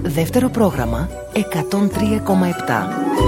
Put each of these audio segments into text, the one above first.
Δεύτερο πρόγραμμα 103,7.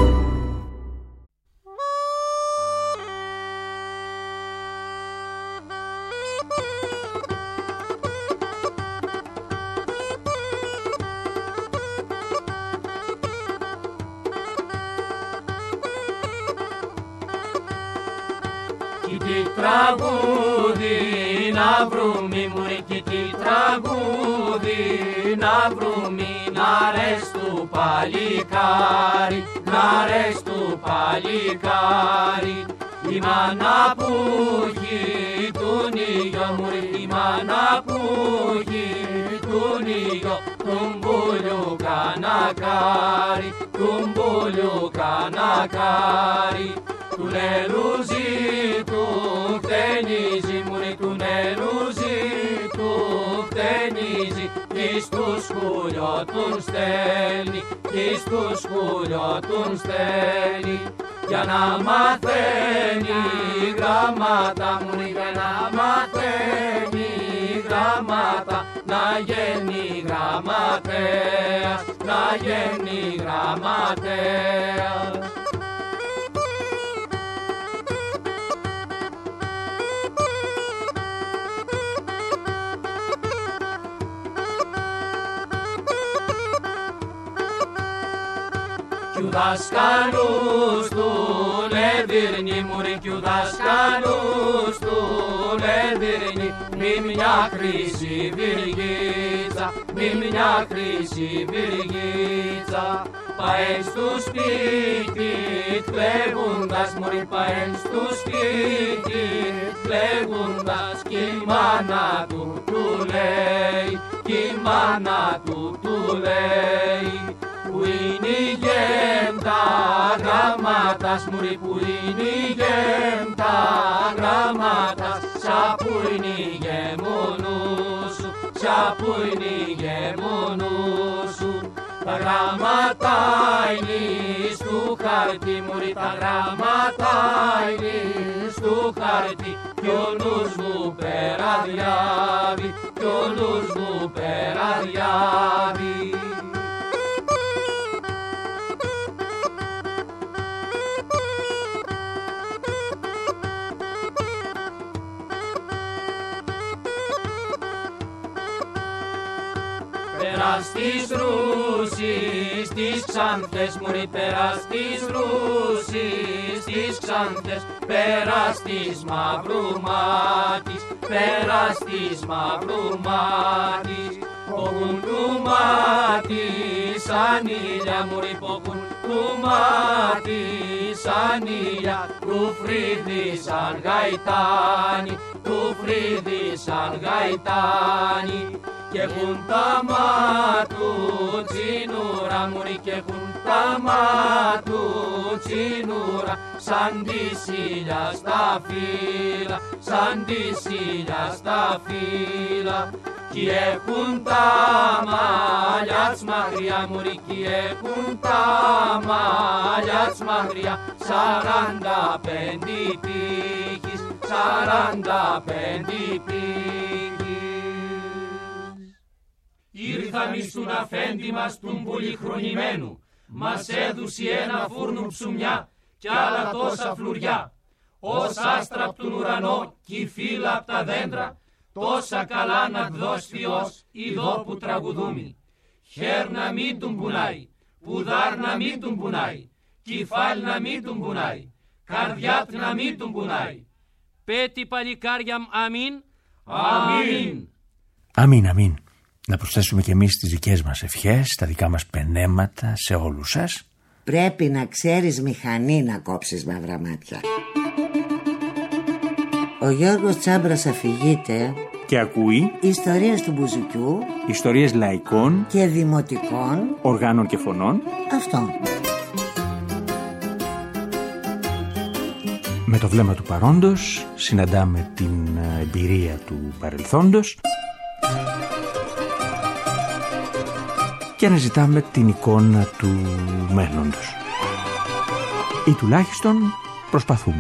Τραγούδι να βρούμε μουρική, τραγούδι να βρούμε, να ρες του παλικάρι, να ρες του παλικάρι. Η μάνα που έχει τον ήλιο μουρική, η μάνα που έχει τον ήλιο, τον μπουλιού κανακάρι, τον μπουλιού κανακάρι. Του νερούζι του χτενίζει, μουρί του νερούζι του χτενίζει, κι στο σκούλιο τον στέλνει, κι στο σκούλιο τον στέλνει. Για να μαθαίνει γράμματα, μουρί, για να μαθαίνει γράμματα, να γίνει γραμματέας, να γίνει γραμματέας. Κι ο δάσκαλος του λεδύρνει, μουρί, κι ο δάσκαλος του λεδύρνει, μη μια χρυσή βυργίτσα, μη μια χρυσή βυργίτσα. Πάει στο σπίτι κλαίγοντας, μωρί, πάει στο σπίτι κλαίγοντας, κι η μάνα του λέει, κι η μάνα του λέει. Που είναι η γέμτα γραμμάτας, μωρί, που είναι η γέμτα γραμμάτας, σα που είναι η γεμονού σου, σα που είναι η γεμονού σου. Τα γράμματα είναι στο χαρτί, μωρί, τα γράμματα είναι στο χαρτί, κι ο νους μου περαδιάβει, κι ο νους μου περαδιάβει. Πέρα στις Ρούσης, στις Ξάνθες, μωρί, πέρα στις Ρούσης, στις Ξάνθες, πέρα στις Μαυρομάτης, πέρα στις Μαυρομάτης. Πόκουν του μάτι σαν ήλια, μωρί, πόκουν του μάτι σαν ήλια, του φρύδι σαν γαϊτάνι, του φρύδι σαν γαϊτάνι. Κι έχουν τα μάτου τσινούρα, μωρί, κι έχουν τα μάτου τσινούρα, σαν τη σίλια στα φύλλα, σαν τη σίλια στα φύλλα. Κι έχουν τα μαλλιά τς μαχριά, μωρί, κι έχουν τα μαλλιά τς μαχριά, 45 τύχης, 45 τύχης. Ήρθαμε στον αφέντη μας τον πολυχρονημένου, μας έδουσε ένα φούρνο ψουμιά κι άλλα τόσα φλουριά. Ως άστρα απ' τον ουρανό κι φύλλα απ' τα δέντρα, τόσα καλά να δώσει Θεός ειδώ που τραγουδούμι. Χέρ να μην τον πουνάει, πουδάρ να μην τον πουνάει, κεφάλ να μην τον πουνάει, καρδιάτ να μην τον πουνάει. Πέτη παλικάρια αμήν, αμήν. Αμήν, αμήν. Να προσθέσουμε και εμείς τις δικές μας ευχές, τα δικά μας πενέματα σε όλους σας. Πρέπει να ξέρεις μηχανή να κόψεις μαύρα μάτια. Ο Γιώργος Τσάμπρας αφηγείται και ακούει ιστορίες του μπουζουκιού, ιστορίες λαϊκών και δημοτικών οργάνων και φωνών. Αυτό. Με το βλέμμα του παρόντος συναντάμε την εμπειρία του παρελθόντος και αναζητάμε την εικόνα του μέλλοντος. Ή τουλάχιστον προσπαθούμε.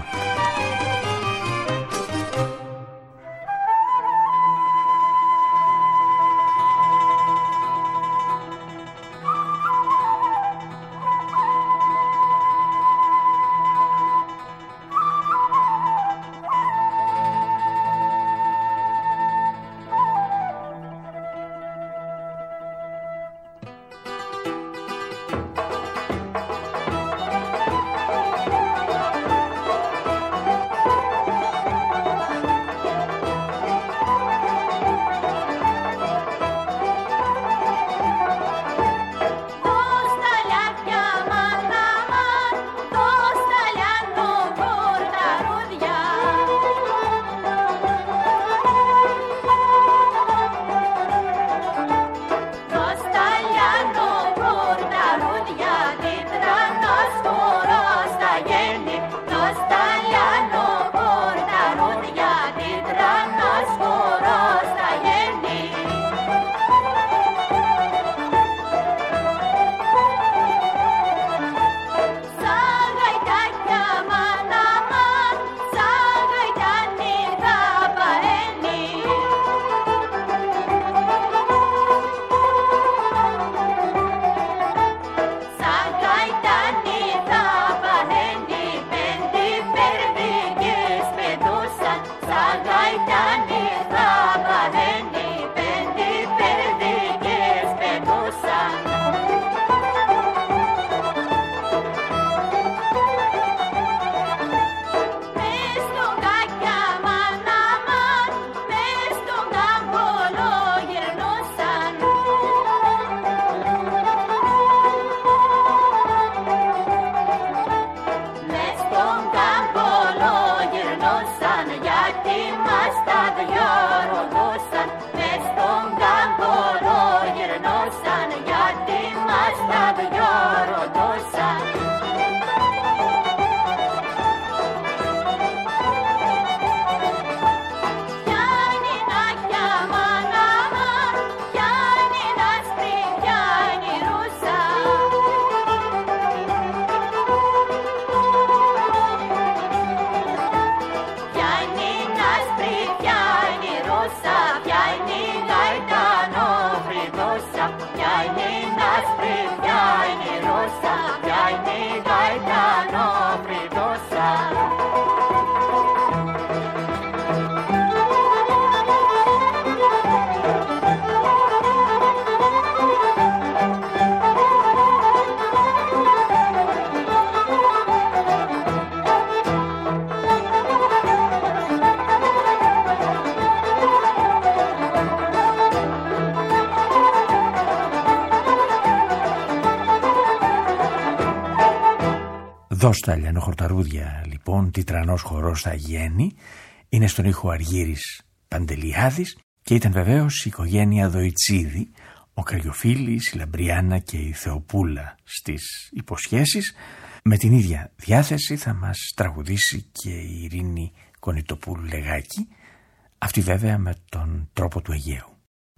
Δώστα λιανοχορταρούδια λοιπόν, τιτρανός χορός στα Γέννη, είναι στον ήχο Αργύρης Παντελιάδης και ήταν βεβαίως η οικογένεια Δοϊτσίδη, ο Κραγιοφίλης, η Λαμπριάννα και η Θεοπούλα στις υποσχέσεις. Με την ίδια διάθεση θα μας τραγουδήσει και η Ειρήνη Κονιτοπούλου Λεγάκη, αυτή βέβαια με τον τρόπο του Αιγαίου.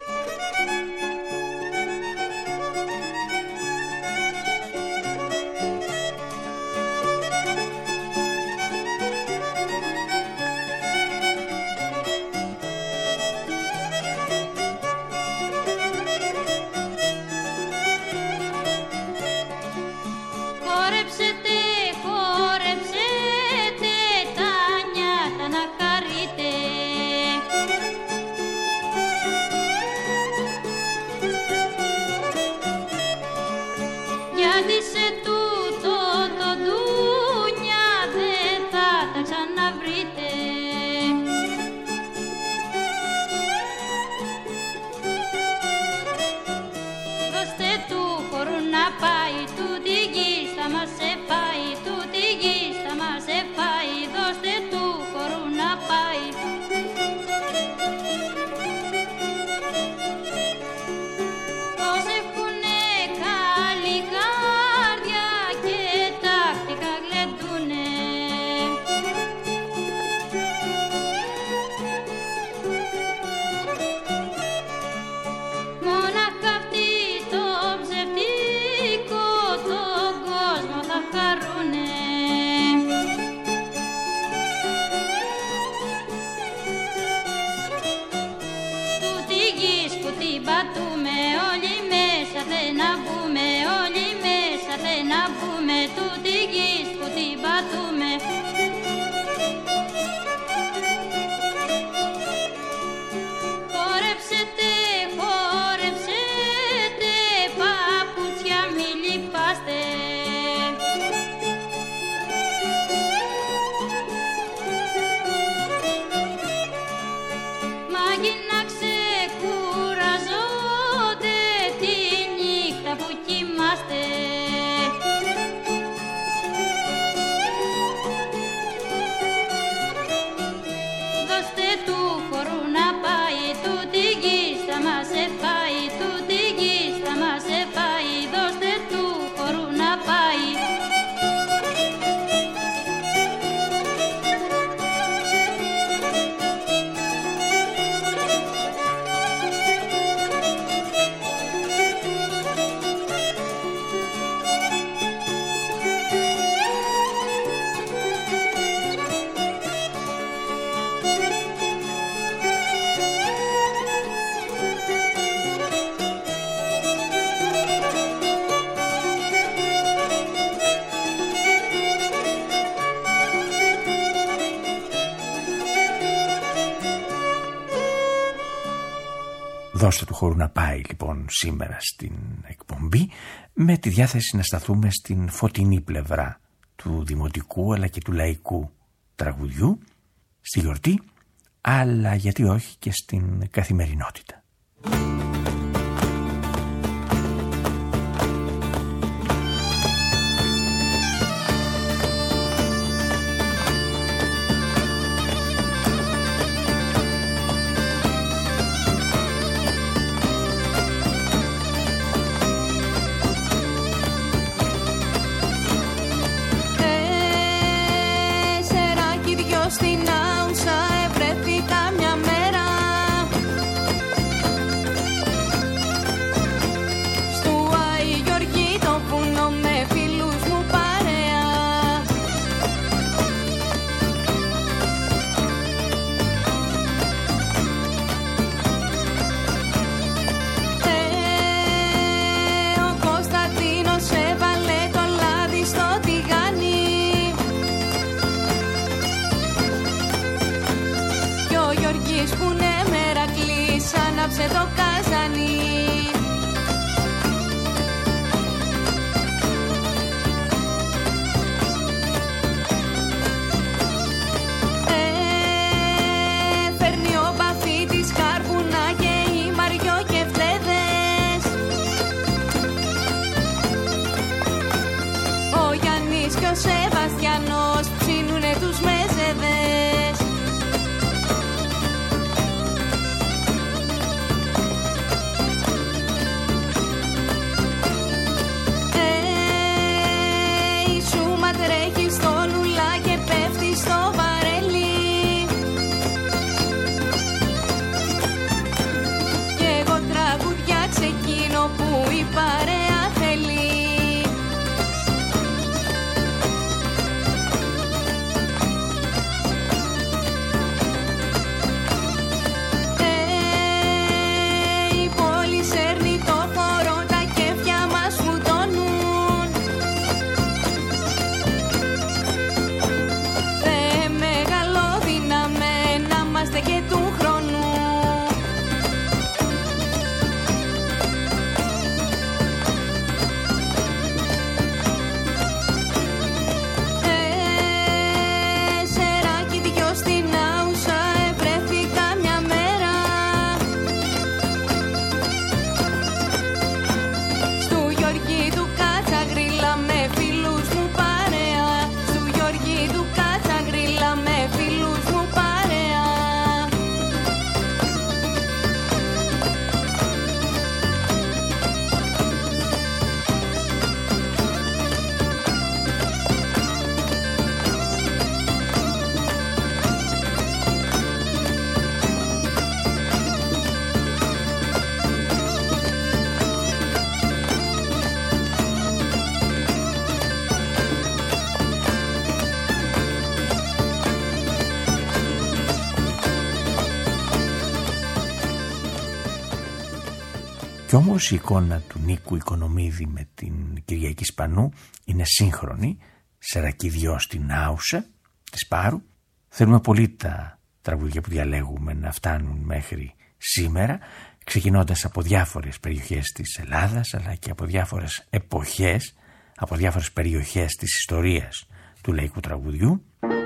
Δώστε του χώρου να πάει λοιπόν σήμερα στην εκπομπή, με τη διάθεση να σταθούμε στην φωτεινή πλευρά του δημοτικού αλλά και του λαϊκού τραγουδιού, στη γιορτή, αλλά γιατί όχι και στην καθημερινότητα. στην Άουσα ευρέθηκα μια μέρα. Στου Άι Γεωργή το βουνό με φίλους μου παρέα. Ο Κωνσταντίνος έβαλε το λάδι στο τηγάνι κι ο Γιώργης που είναι Μερακλής άναψε το καζανί. Φέρνει ο Μπαφίτης κάρβουνα και η Μαριό και φλέδες. Ο Γιάννης και ο Σεβαστιανός ψήνουνε τους μεζεδές. Η Σούμα τρέχει στο λουλά και πέφτει στο βαρέλι. Κι εγώ τραγουδιά ξεκίνω που η παρέα θέλει. Η πόλη σέρνει το χώρο, τα κέφια μας φουντώνουν. Μεγαλοδυναμένα είμαστε και του χρόνου. Σεράκι δυο στην Άουσα ευρέθηκα μια μέρα. Στου Γιώργη του Κατσαγρίλα με φίλους μου παρέα. Στου Γιώργη του Κατσαγρίλα με φίλους μου παρέα. Κι όμως η εικόνα του Νίκου Οικονομίδη με την Κυριακή Σπανού είναι σύγχρονη. Σεράκι δυο στην Άουσα της Πάρου. Θέλουμε πολύ τα τραγούδια που διαλέγουμε να φτάνουν μέχρι σήμερα, ξεκινώντας από διάφορες περιοχές της Ελλάδας αλλά και από διάφορες εποχές, από διάφορες περιοχές της ιστορίας του λαϊκού τραγουδιού.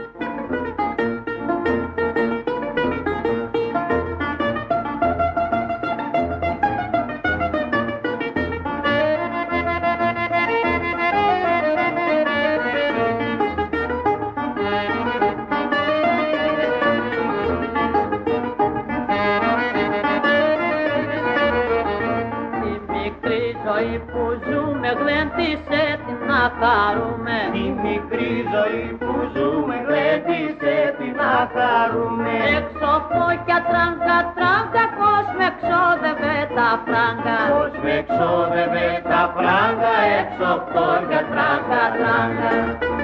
Η μικρή ζωή που ζούμε γλέντισε τι να χαρούμε. Έξω φώκια τράγκα τράγκα, πώς με εξόδευε τα φράγκα. Πώς με εξόδευε τα φράγκα, έξω φώκια τράγκα τράγκα.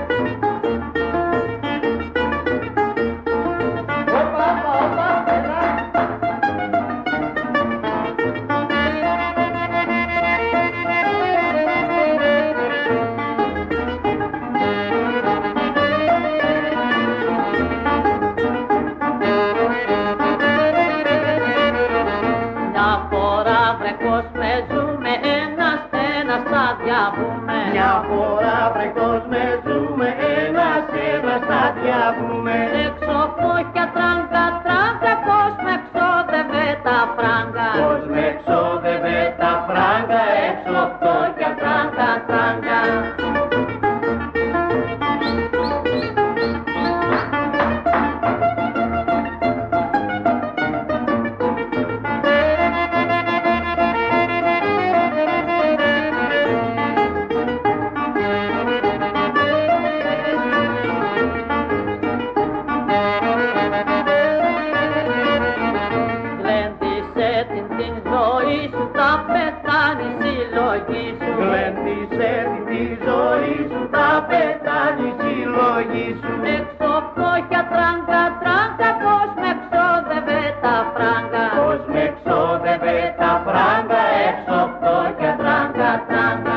Μια φορά βρεκός με ζούμε, ένας θα διαβούμε. Έξω φώκια τράγκα τράγκα, πώς με εξόδευε τα φράγκα. Πώς με εξόδευε τα φράγκα, έξω φώκια τράγκα τράγκα. συλλογή σου. Γλέντισε τη ζωή σου, τα πετάνει συλλογή σου. Έξω φτώχεια τράγκα, τράγκα, πώς με ξόδευε τα φράγκα. Πώς με ξόδευε τα φράγκα, έξω φτώχεια τράγκα, τράγκα.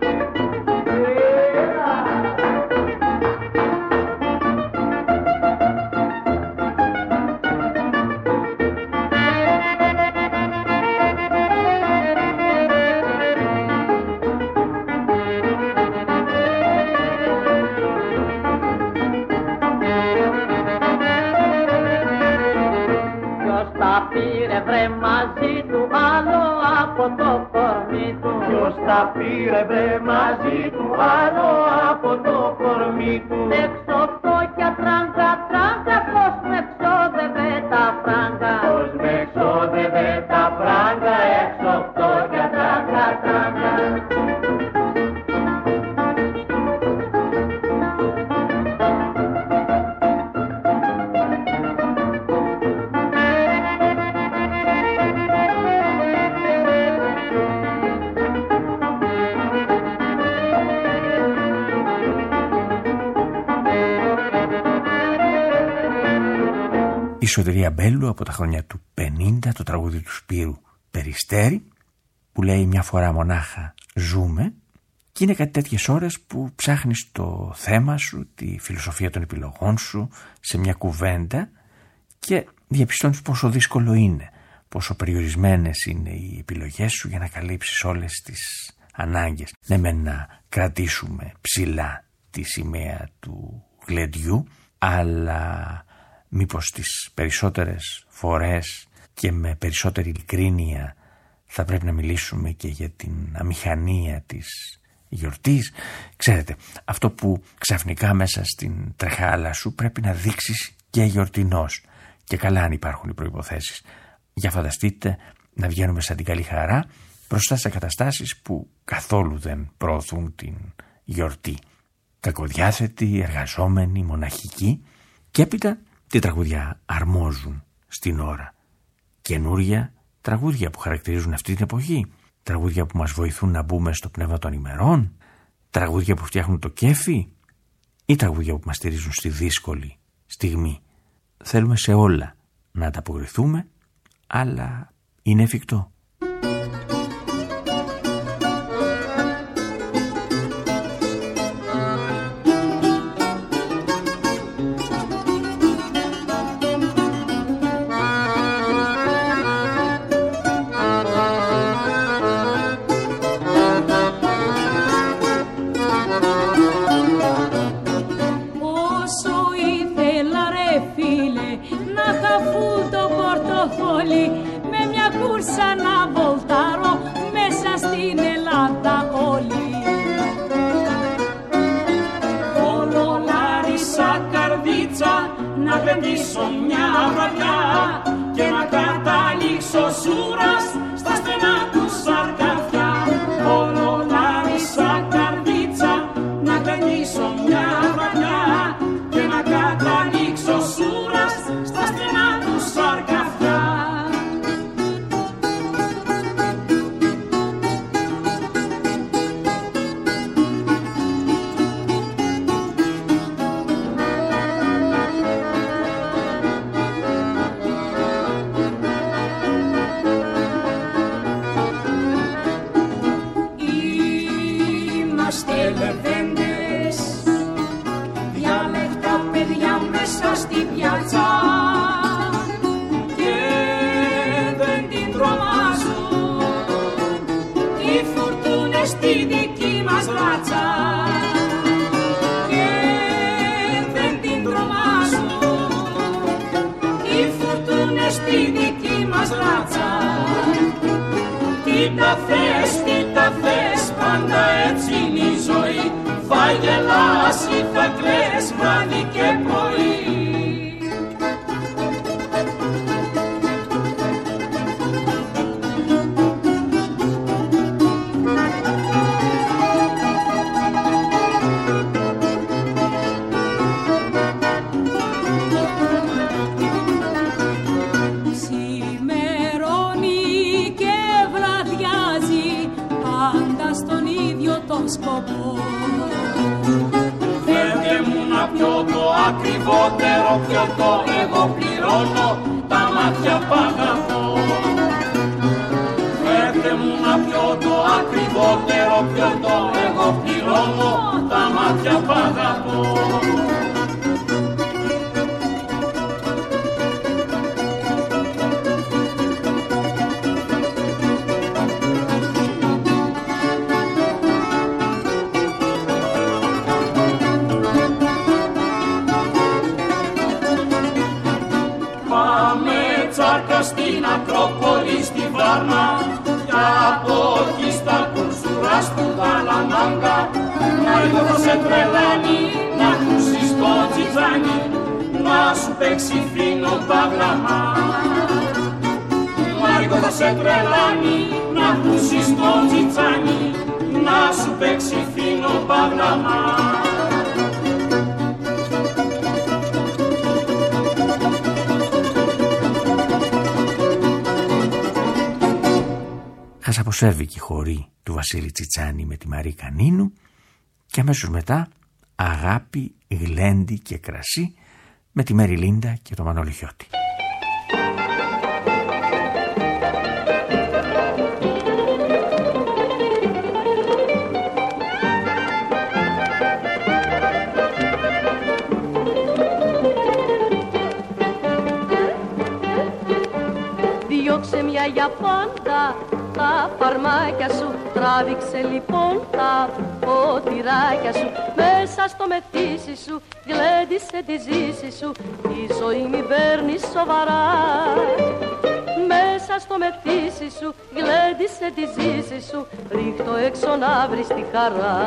Πήρε βρε μαζί του άλλο από το κορμί του. Ποιος τα πήρε βρε μαζί του άλλο από το κορμί του. Έξω φτώχεια τράγκα, τράγκα, πώς με ξόδευε τα φράγκα. Πώς με ξόδευε τα φράγκα, έξω φτώχεια τράγκα, τράγκα. Η Σωτηρία Μπέλου από τα χρόνια του 50, το τραγούδι του Σπύρου Περιστέρη, που λέει μια φορά μονάχα ζούμε, και είναι κάτι τέτοιες ώρες που ψάχνεις το θέμα σου, τη φιλοσοφία των επιλογών σου σε μια κουβέντα και διαπιστώνεις πόσο δύσκολο είναι, πόσο περιορισμένες είναι οι επιλογές σου για να καλύψεις όλες τις ανάγκες. Ναι, με να κρατήσουμε ψηλά τη σημαία του γλεντιού, αλλά μήπως τις περισσότερες φορές και με περισσότερη ειλικρίνεια θα πρέπει να μιλήσουμε και για την αμηχανία της γιορτής. Ξέρετε, αυτό που ξαφνικά μέσα στην τρεχάλα σου πρέπει να δείξεις και γιορτινός. Και καλά αν υπάρχουν οι προϋποθέσεις. Για φανταστείτε να βγαίνουμε σαν την καλή χαρά μπροστά σε καταστάσεις που καθόλου δεν προωθούν την γιορτή. Κακοδιάθετοι, εργαζόμενοι, μοναχικοί, και έπειτα τι τραγούδια αρμόζουν στην ώρα. Καινούρια τραγούδια που χαρακτηρίζουν αυτή την εποχή. Τραγούδια που μας βοηθούν να μπούμε στο πνεύμα των ημερών. Τραγούδια που φτιάχνουν το κέφι. Ή τραγούδια που μας στηρίζουν στη δύσκολη στιγμή. Θέλουμε σε όλα να ανταποκριθούμε, αλλά είναι εφικτό. Με μια κούρσα να βολτάρω μέσα στην Ελλάδα όλη. Όλο Λάρισα καρδίτσα να γλεντήσω μια βραδιά και να καταλήξω σούρας στα στενά του σαρκαφιά. Όλο Λάρισα καρδίτσα να γλεντήσω μια βραδιά και να καταλήξω σούρας στα στενά του σαρκαφιά. Στη δική μας ράτσα και δεν την τρομάζουν οι φουρτούνες στη δική μας ράτσα. Τι τα θες, πάντα έτσι είναι η ζωή. Θα γελάς ή θα κλαις βράδυ και πρωί. Πάντα στον ίδιο το σκοπό. Φέρτε μου να πιω το ακριβότερο πιωτό, εγώ πληρώνω τα μάτια που αγαπώ. Φέρτε μου να πιω το ακριβότερο πιωτό, εγώ πληρώνω τα μάτια που αγαπώ. Στην Ακρόπολη στη Βάρνα και από εκεί στα κουρσουρά του Καλαμάγκα. Μάρκο σε τρελάνει να ακούσεις το τζιτζάνι, να σου παίξει φίνο παγλαμά. Μάρκο σε τρελάνει να ακούσεις το τζιτζάνι, να σου παίξει φίνο παγλαμά. Χασαποσέρβικη χορή του Βασίλη Τσιτσάνη με τη Μαρή Κανίνου και αμέσως μετά Αγάπη, Γλέντι και Κρασί με τη Μέρη Λίντα και το Μανώλη Χιώτη. Διώξε μια για πάντα τα φαρμάκια σου, τράβηξε λοιπόν τα ποτηράκια σου. Μέσα στο μεθύσι σου γλέντισε τη ζήση σου, η ζωή μη παίρνει σοβαρά. Μέσα στο μεθύσι σου γλέντισε τη ζήση σου, ρίχτω έξω να βρεις τη χαρά.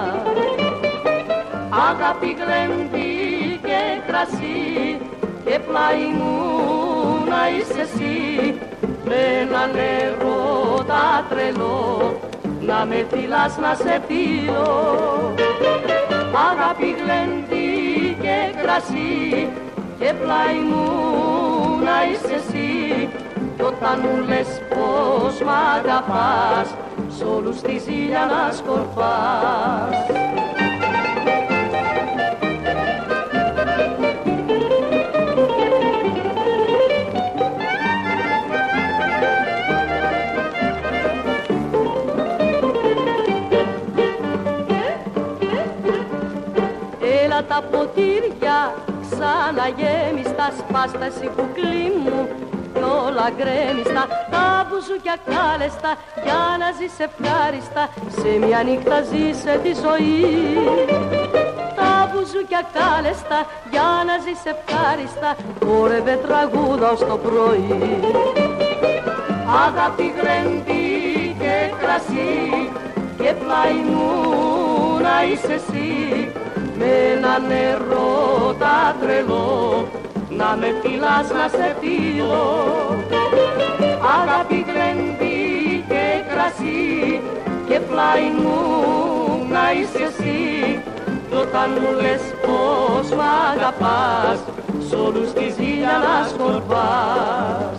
Αγάπη, γλέντι και κρασί και πλάι μου να είσαι εσύ, με ένα νερό τα τρελό, να με φυλάς να σε πείλω. Αγάπη, γλέντι και κρασί και πλάι μου να είσαι εσύ, κι όταν μου λες πως μ' αγαπάς, σ' όλους τη ζήλια να σκορπάς. Τα ποτήρια ξαναγέμιστα, σπάστα εσύ κουκλί μου κι όλα γκρέμιστα. Τα μπουζούκια κάλεστα για να ζεις ευχάριστα, σε μια νύχτα ζήσε τη ζωή. Τα μπουζούκια κάλεστα για να ζεις ευχάριστα, χόρευε τραγούδα ως το πρωί. Αγάπη, γλέντι και κρασί και πλάι μου να είσαι εσύ, με ένα νερό τα τρελό, να με φυλάς να σε πείλω. Αγάπη, γλέντι και κρασί και πλάι μου να είσαι εσύ, κι όταν μου λες πως μ' αγαπάς, σ' όλους τη ζήλια να σκορπάς.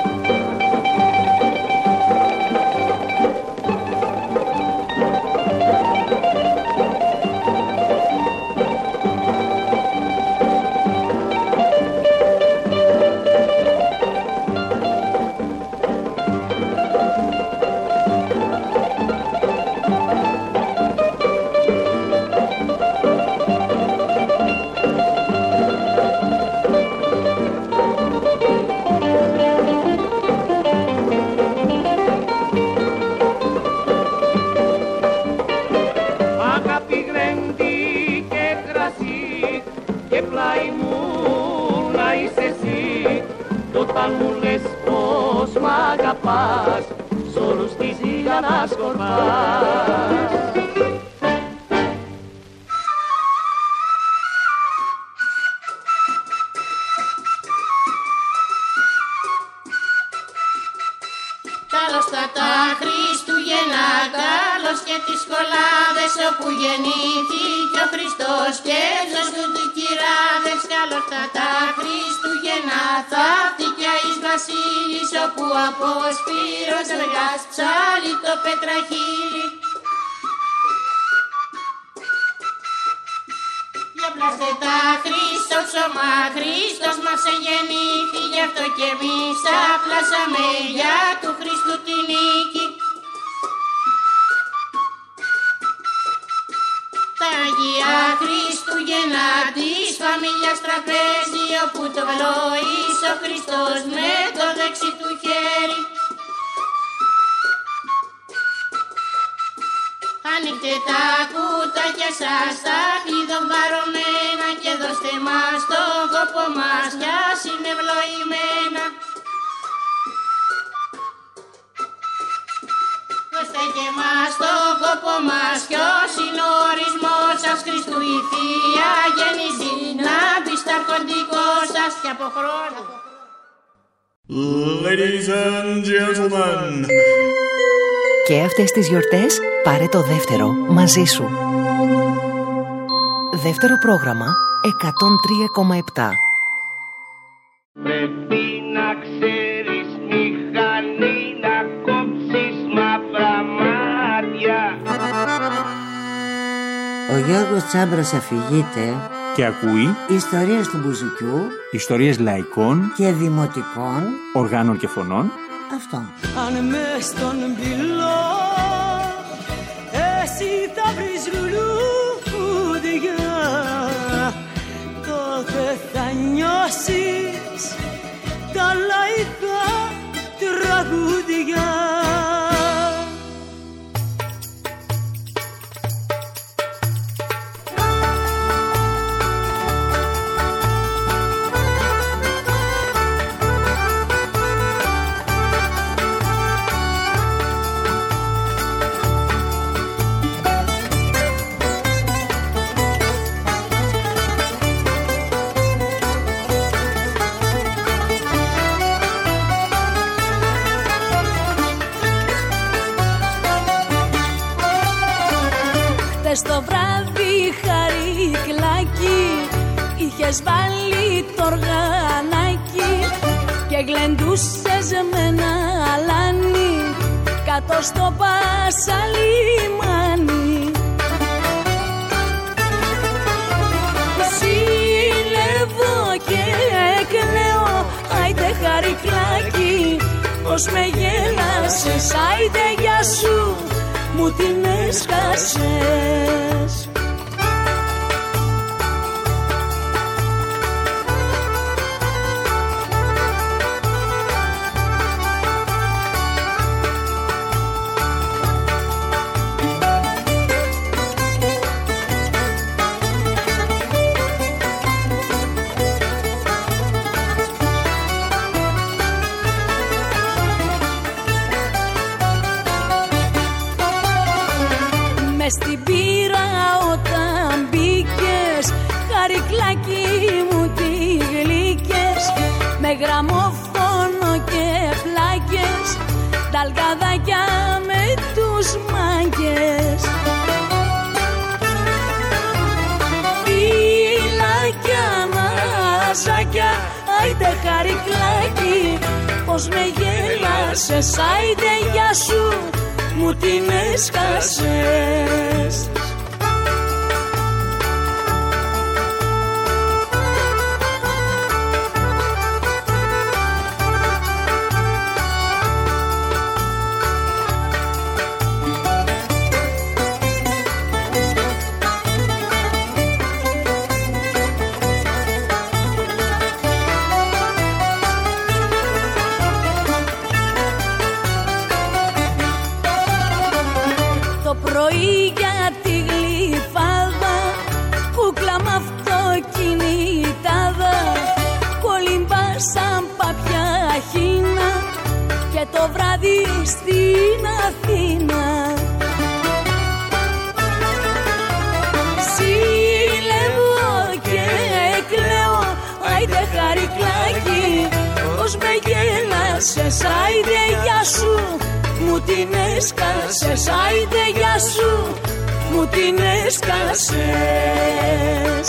Όταν μου λες πως μ' αγαπάς, σ' όλους τη ζήλια να σκορπάς. Καλώς τα Χριστούγεννα, καλώς και τις σχολάδες όπου γεννήθηκε ο Χριστός και έσως του κυράδες. Καλώς τα Χριστούγεννα, θαύτηκε εις βασίλης όπου από Σπύρος Αργάς ψάλλει το πετραχύλι. Είμαστε τα Χριστό ψωμά, Χριστός μας εγεννήθη, γι' αυτό κι εμείς απλάσαμε για του Χριστού τη νίκη. Τα Αγία Χριστούγεννα της φαμίλιας τραπέζι, όπου το βλοείς ο Χριστός με το δεξί του χέρι. Ανοίξτε τα κουτάκια σας, τα κλειδοβαρωμένα, και δώστε μας τον κόπο μας, κι ας είναι ευλογημένα. Δώστε και μας τον κόπο μας, ποιος είναι ο ορισμός σας, Χριστού η Θεία Γέννηση, να μπει στα αρχοντικό σας και από χρόνο. Ladies and gentlemen. Και αυτές τις γιορτές πάρε το δεύτερο μαζί σου. Δεύτερο πρόγραμμα 103,7. Πρέπει να ξέρεις μηχανή, να κόψεις μαύρα μάτια. Ο Γιώργος Τσάμπρος αφηγείται Και ακούει ιστορίες του μπουζουκιού, ιστορίες λαϊκών και δημοτικών οργάνων και φωνών. Αυτό. Αν μες στον πυλό εσύ θα βρεις λουλούδια, τότε θα νιώσεις τα λαϊκά τραγούδια. Στο βράδυ Χαρικλάκι είχες βάλει το οργανάκι και γλεντούσες με ένα αλάνι κάτω στο Πασαλιμάνι. Ζήλευω και κλαίω, άιντε Χαρικλάκι, πως με γέλασες, άιντε γεια σου, μου την έσκασες. Στην πύρα όταν μπήκες, Χαρικλάκι μου τι γλύκες, με γραμμόφωνο και πλάκες, τα αλγαδάκια με τους μάγκες. Φυλάκια, ναζάκια, άιντε Χαρικλάκι, πως με γέλασες, άιντε γεια σου, μου την έσκασες. Πρωί για τη γλυφάδα, κούκλα μ' αυτοκινητάδα, κολυμπάσαν παπιά χίνα και το βράδυ στην Αθήνα. Ζήλευω και κλαίω, άιντε Χαρικλάκι, πως με γέλασες, άιντε γεια σου, μου την έσκασες, άιντε γεια σου, μου την έσκασες.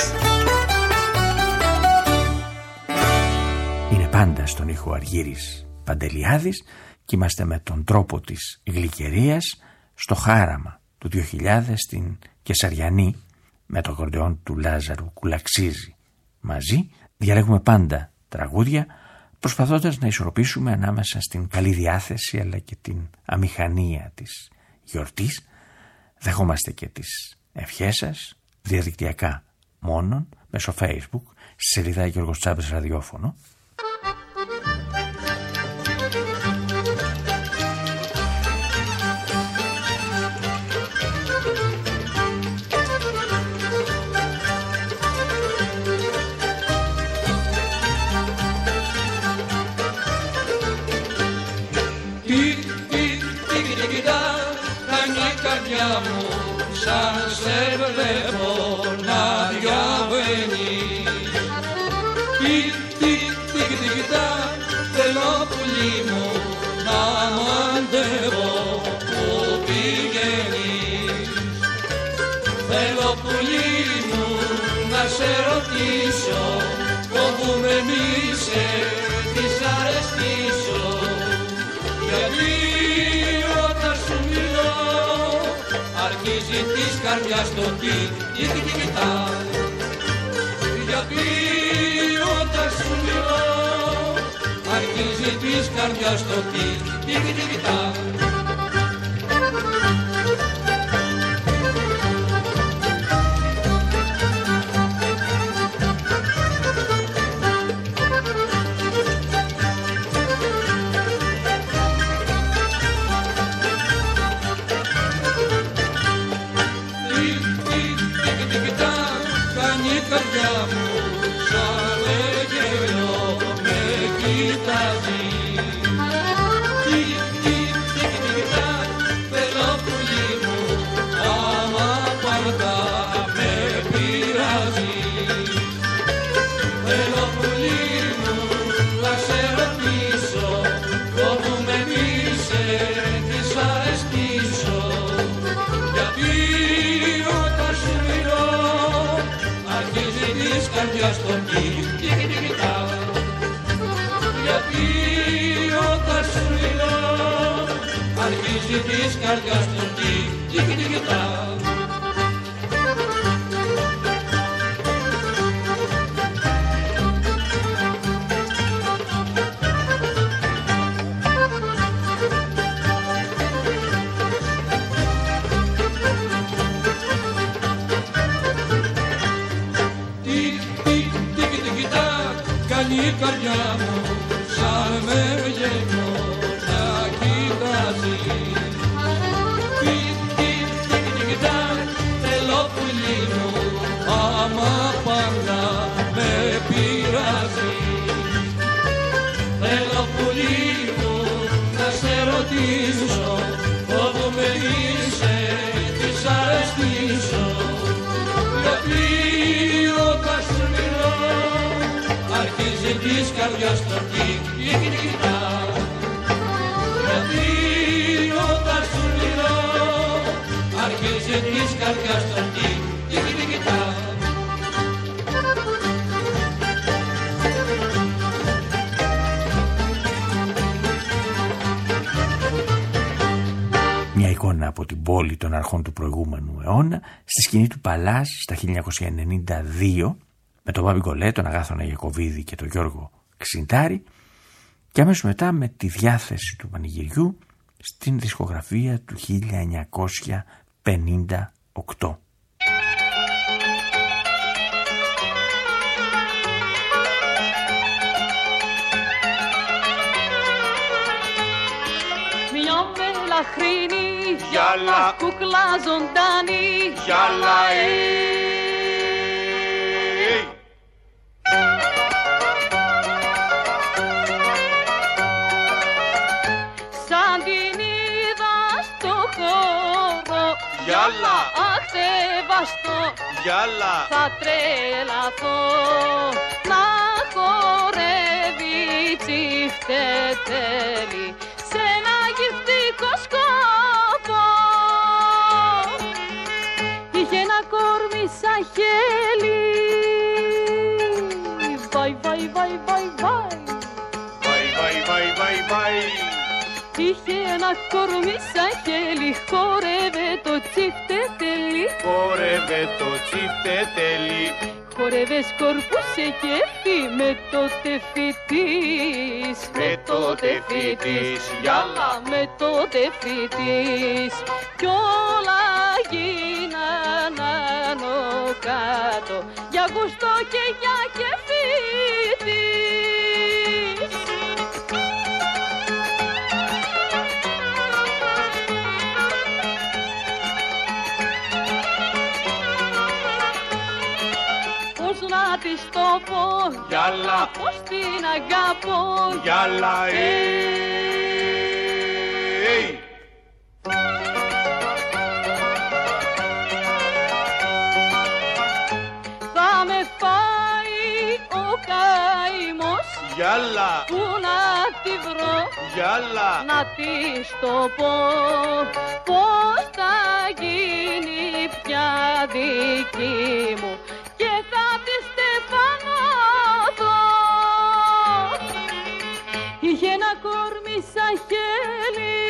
Είναι πάντα στον ήχο Αργύρης Παντελιάδης και είμαστε με τον τρόπο της γλυκερίας στο χάραμα του 2000 στην Κεσαριανή, με το ακορντεόν του Λάζαρου Κουλαξίζη. Μαζί διαλέγουμε πάντα τραγούδια, προσπαθώντας να ισορροπήσουμε ανάμεσα στην καλή διάθεση αλλά και την αμηχανία της γιορτής. Δεχόμαστε και τις ευχές σας διαδικτυακά μόνον, μέσω Facebook, στη σελίδα Γιώργος Τσάμπας Ραδιόφωνο. Σαν σε βλέπω να διαβαίνεις, τι-τι-τι-τι-τι-τά, θέλω πουλί μου να μαντεύω που πηγαίνεις. Θέλω πουλί μου να σε ρωτήσω, όπου με μίσε της αρεστήσω, γιατί όταν σου μιλώ αρχίζει της καρδιάς το τι-τι-τι-τι-τά. Γιατί όταν σου μιλώ αρχίζει της καρδιάς το τι-τι-τι-τι-τά. Γιατί όταν σου μιλώ αρχίζει της καρδιάς το τι-τι-τι-τι-τά. Η καρδιά μου σαν με γεγνώ να κοιτάζει. Τι-τι-τι-τι-τά, θέλω πουλί μου, άμα πάντα με πειράζει. Θέλω πουλί μου να σε ρωτήσω, όπου με είσαι της αρεστήσω. Γιατί όταν σου μιλώ αρχίζει της καρδιάς το τι-τι-τι-τά. Γιατί όταν σου μιλώ αρχίζει της καρδιάς το τι-τι-τι-τά. Μια εικόνα από την πόλη των αρχών του προηγούμενου αιώνα στη σκηνή του Παλάς στα 1992 με τον Μπάμπη Γκολέ, τον Αγάθωνα Ιακωβίδη και τον Γιώργο Ξιντάρη, και αμέσως μετά με τη διάθεση του πανηγυριού στην δισκογραφία του 1958. Μια μελαχρίνη, Γιάλα, κούκλα ζωντανή, Γιάλα, σαν την είδα στο χώρο, Γιάλα, αχ θεβαστό, Γιάλα, θα τρελαθώ να χορεύει τσιφτετέλη σε ένα γυφτικό σκοπό. Είχε ένα κόρμι σαν χέλι, βαϊ, βαϊ, βαϊ, βαϊ, βαϊ. Βαϊ. Είχε ένα κορμί σαν χέλι, χόρευε το τσιφτετέλη. Χορεύε χόρευε το τσιφτετέλι. Χόρευε σκορπού σε κέφι με το τεφί της. Με το τεφί της, γιάλα. Με το τεφί της. Κι όλα γίναν άνω κάτω για γουστό και για κεφί της. Να της το πω, γιάλα, πως την αγαπώ, γιάλα, θα με φάει ο καημός, γιάλα, που να τη βρω, γιάλα, να της το πω, πως θα γίνει πια δική μου και θα τη στεφανωθώ. Είχε ένα κορμί σαν χέλι,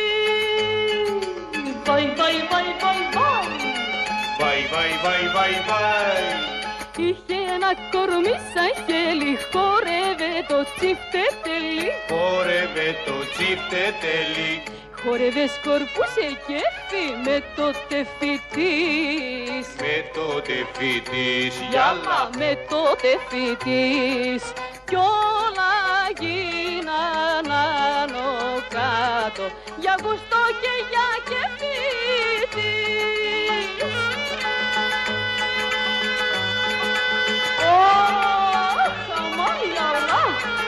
βαϊ, βαϊ, βαϊ, βαϊ, βαϊ, βαϊ, βαϊ, βαϊ, βαϊ, βαϊ. Είχε ένα κορμί σαν χέλι, χόρευε το τσιφτετέλι. Χόρευε το τσιφτετέλι. Χόρευε σκορπού σε κέφι με το τεφί της. Με το τεφί της, γιάλα. Με το τεφί της. Κι όλα γίναν άνω κάτω για γουστό και για κεφί της. Αμάλια όλα.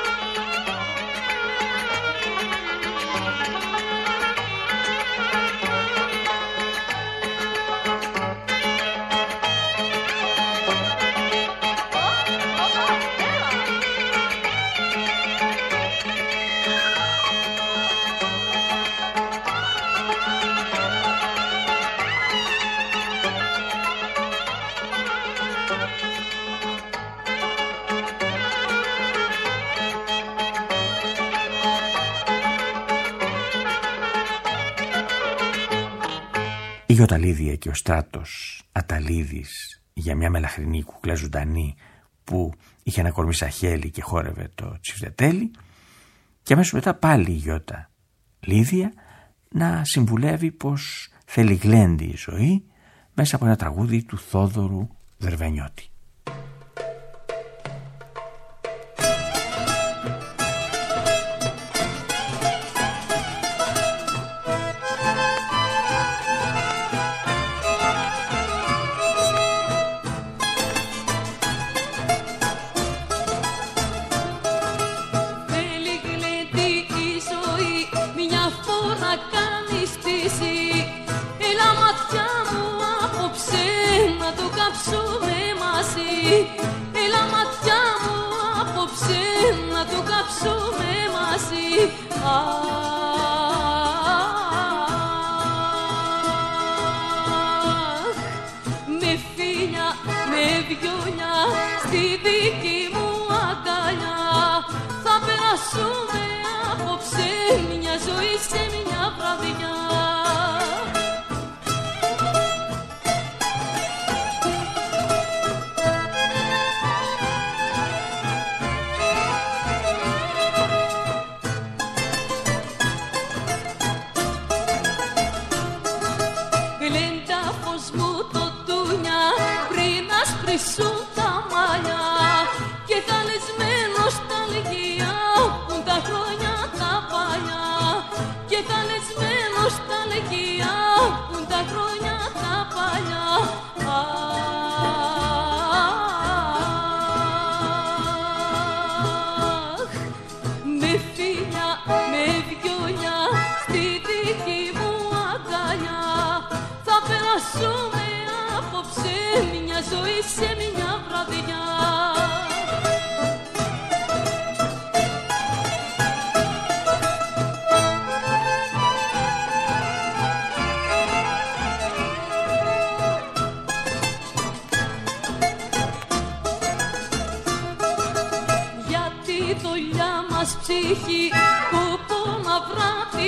Η Γιωταλίδια και ο Στράτος Αταλίδης για μια μελαχρινή κουκλά ζωντανή που είχε ένα κορμί σαν χέλι και χόρευε το τσιφτετέλι, και αμέσως μετά πάλι η Γιώτα Λίδια να συμβουλεύει πως θέλει γλέντι η ζωή μέσα από ένα τραγούδι του Θόδωρου Δερβενιώτη.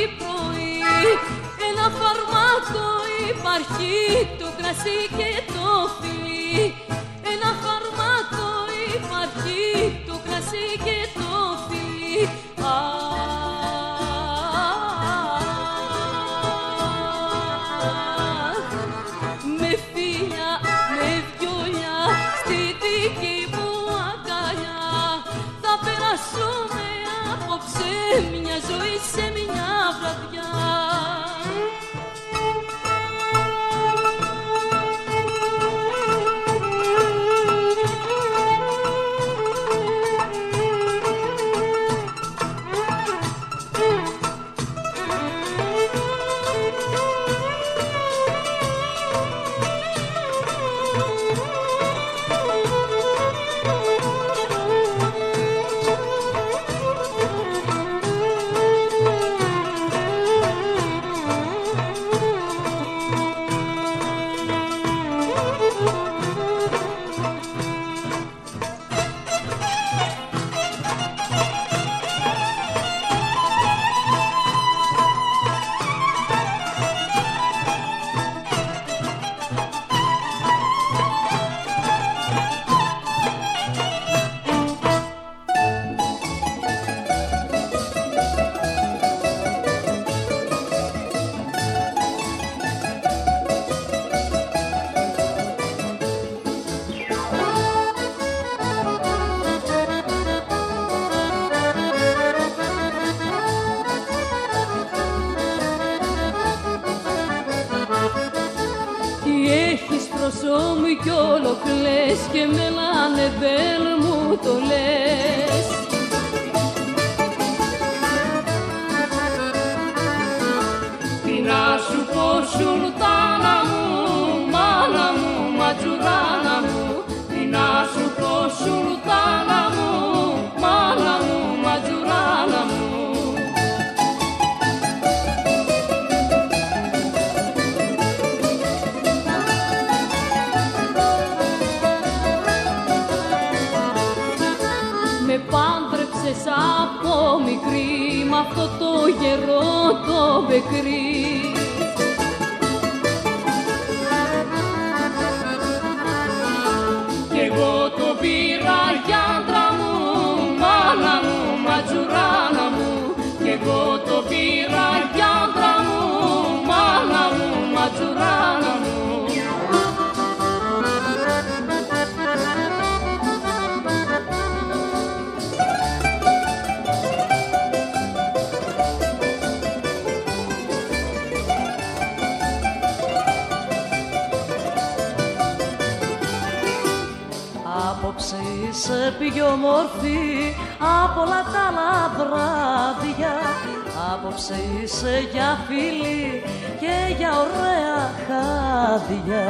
Ένα φαρμάκο υπάρχει, το κρασί και το φιλί, ένα φάρμακο υπάρχει, το κρασί και το φιλί. Με φίλια, με βιόλια, στη δική μου αγκαλιά θα περάσουμε απόψε μια ζωή σε μια βραδιά. Προσώμη κι όλο κλαις και μελάνε δεν μου το λες. Τι να σου πω σουλτάνα μου, μάνα μου, ματζουράνα μου. Τι να σου πω σουλτάνα μου, μάνα μου, ματζουράνα μου. Με πάντρεψες από μικρή μ' αυτό το γερό το μπεκρί. Κι εγώ το πήρα για άντρα μου, μάνα μου, ματζουράνα μου. Κι εγώ το πήρα για άντρα μου, μάνα μου, ματζουράνα μου. Απόψε είσαι πιο μορφή από όλα τα άλλα βράδια. Απόψε είσαι για φίλη και για ωραία χάδια.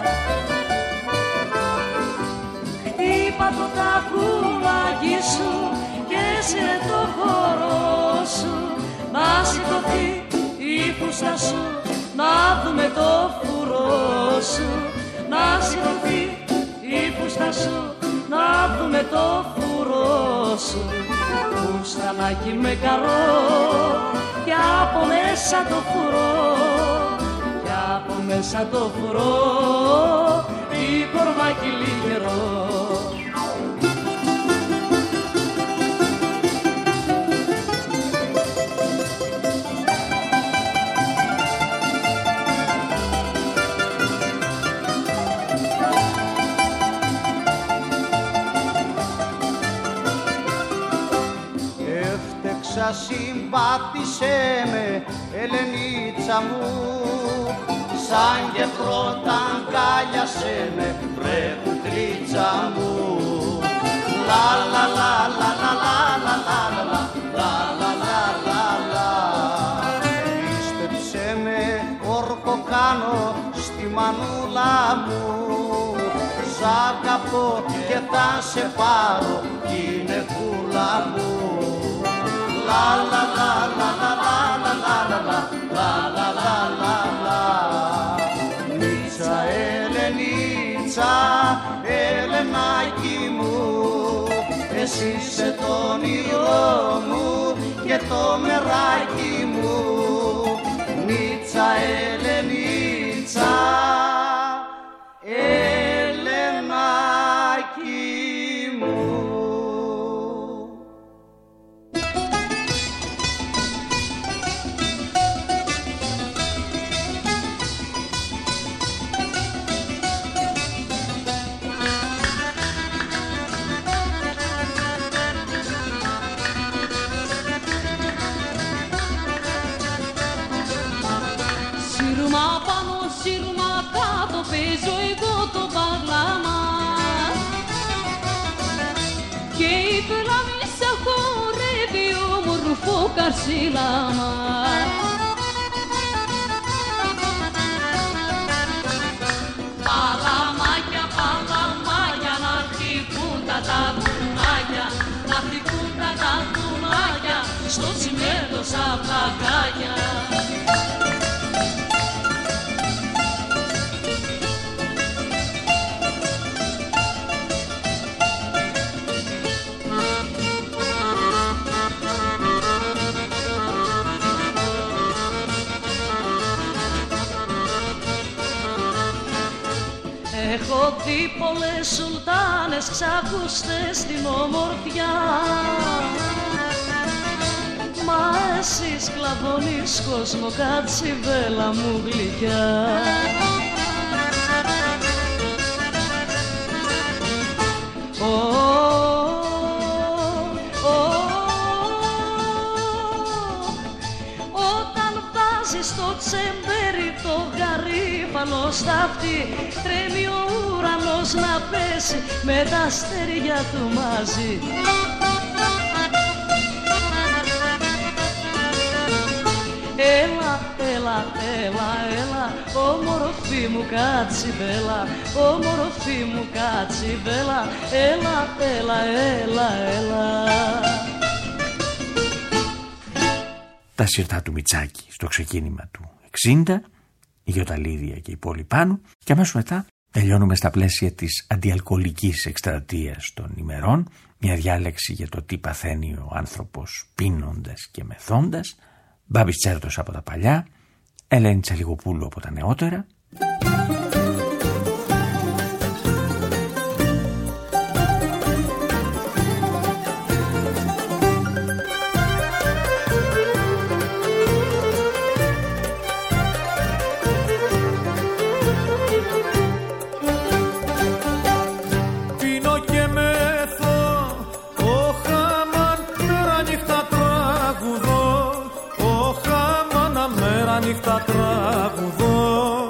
Χτύπα το τακουνάκι σου και σύρε το χώρο σου. Να σηκωθεί η φούστα σου, να δούμε το φουρό σου. Να σηκωθεί η φούστα σου, να δούμε το φουρό σου. Φουστανάκι με καρό κι από μέσα το φουρό, κι από μέσα το φουρό η κορμάκι λιγερό. Συμπάτησέ με, Ελενίτσα μου, σαν και πρώτα αγκάλιασέ με, βρε κουκλίτσα μου. Λα λα λα λα λα λα λα λα λα λα λα λα λα. Πίστεψέ με, όρκο κάνω στη μανούλα μου. Σ' αγαπώ και θα σε πάρω, γυναικούλα μου. La la la la la la la la la la la la la la. Νίτσα, Ελενίτσα, Ελενάκι μου, εσύ είσαι το όνειρό μου και το μεράκι μου. Νίτσα, Ελενίτσα, καρσίλαμα. Παλαμάκια, παλαμάκια, να χτυπούν τα ταβουνάκια, να χτυπούν τα ταβουνάκια στο τσιμέντο σαν πλακάκια. Έχω δει πολλές σουλτάνες ξακουστές στην ομορφιά, μα εσύ σκλαβώνεις κόσμο, κατσιβέλα μου γλυκιά. Όταν βάζεις το τσεμπέρι το γαρίφαλο στα αυτή, τρέμει ο ουρανός να πέσει με τα αστέρια του μαζί. Έλα, έλα, έλα, έλα, όμορφη μου κατσιβέλα, όμορφη μου κατσιβέλα, έλα, έλα, έλα, έλα. Τα σιρτά του Μητσάκη στο ξεκίνημα του 60, η Γιοταλίδια και η πόλη πάνω, και αμέσως μετά τελειώνουμε στα πλαίσια της αντιαλκοολικής εκστρατείας των ημερών, μια διάλεξη για το τι παθαίνει ο άνθρωπος πίνοντας και μεθώντας, Μπάμπης Τσέρτος από τα παλιά, Ελένη Τσαλιγοπούλου από τα νεότερα. νύχτα τραγουδώ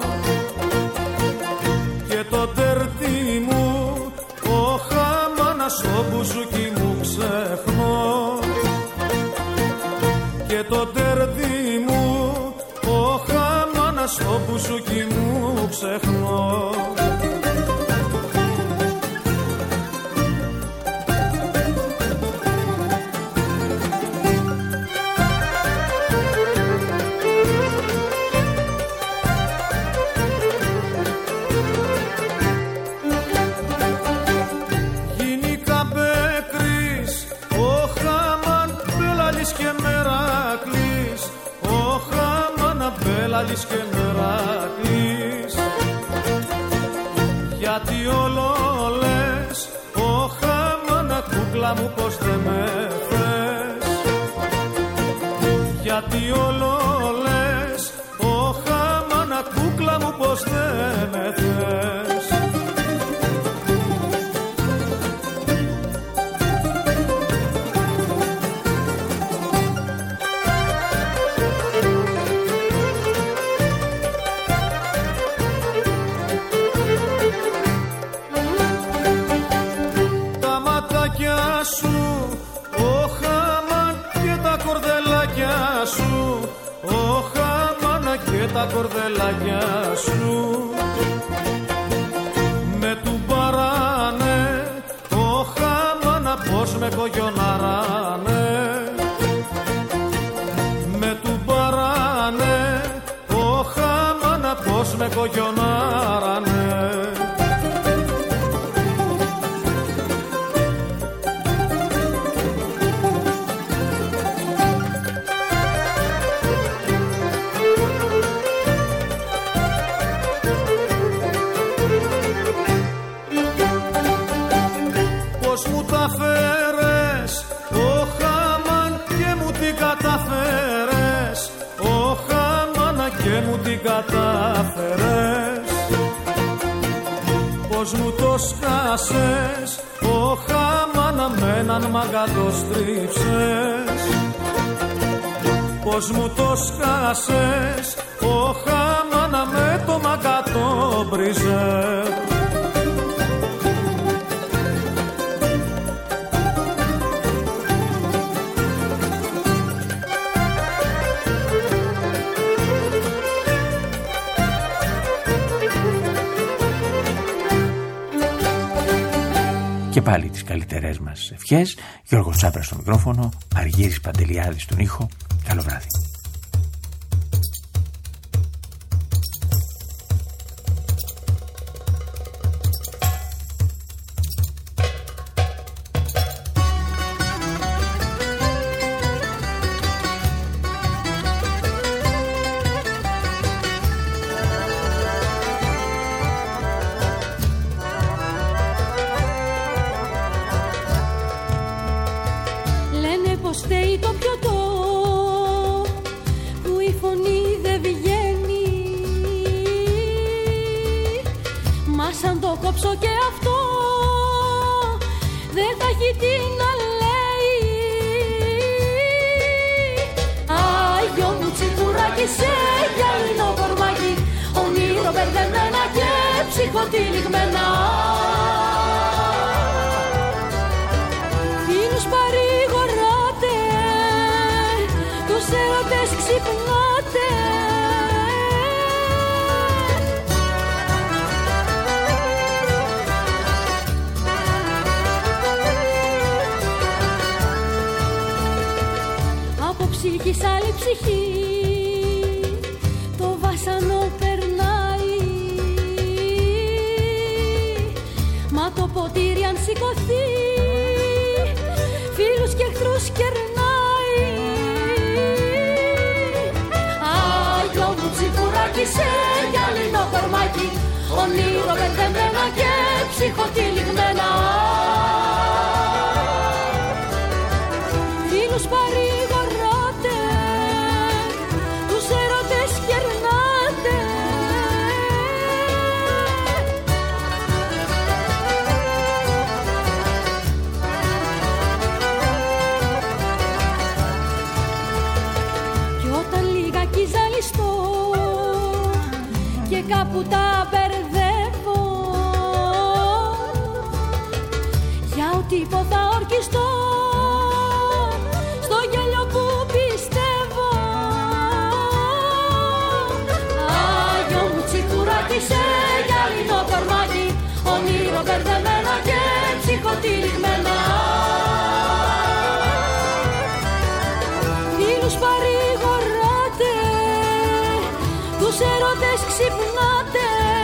και το τέρτι μου ο χαμάνα στο μπουζούκι μου ξεχνώ και το τέρτι μου ο χαμάνα στο μπουζούκι μου ξεχνώ. Λαλής και Μεράκλης, γιατί όλο λες ο χαμάνα κούκλα μου πως δεν με θες, γιατί όλο λες ο χαμάνα κούκλα μου πως δεν με θες. Τα κορδελάκια σου με του παράνε ο χαμάνα πως με κογιοναράνε, με του παράνε ο χαμάνα πως με κογιοναράνε. Κατάφερες πως μου το σκάσες ο χαμάνα με έναν μάγκα το στρίψες, πως μου το σκάσες ο χαμάνα με το μάγκα το μπριζες. Και πάλι τις καλύτερές μας ευχές. Γιώργος Τσάπρας στο μικρόφωνο, Αργύρης Παντελιάδης στον ήχο. Καλό βράδυ. Φταίει το πιωτό που η φωνή δεν βγαίνει. Μα σαν το κόψω και αυτό δεν θα έχει τι να λέει. Άγιο μου τσιπουράκι σε γυαλινό κορμάκι, όνειρο μπερδεμένα και ψυχοτυλιγμένα. Φίλους παρηγοράτε, τους έρωτες ξυπνάτε. Από ψυχή σ' άλλη ψυχή το βάσανο περνάει. Μα το ποτήρι αν σηκωθεί φίλους και εχθρούς κερνάει. Άγιο μου τσιπουράκι σε γυαλινό κορμάκι, όνειρο μπερδεμένα και ψυχοτυλιγμένα. Φίλους παρηγοράτε, τους έρωτες κερνάτε. Και κάπου τα μπερδεύω, για οτίπο θα ορκιστώ στο γέλιο που πιστεύω. Άγιο μου τσιπουράκι σε γυαλινό κορμάκι, όνειρο μπερδεμένα και ψυχοτυλιγμένα. Φίλους παρηγοράτε, τους έρωτες ξυπνάτε.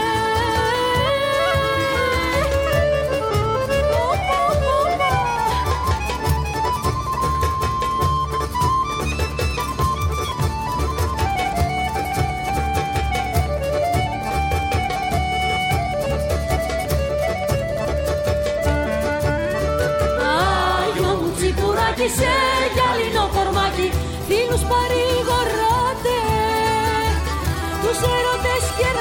Άγιο μου τσιπουράκι σε γυαλινό κορμάκι, φίλους παρηγοράτε, τους έρωτες και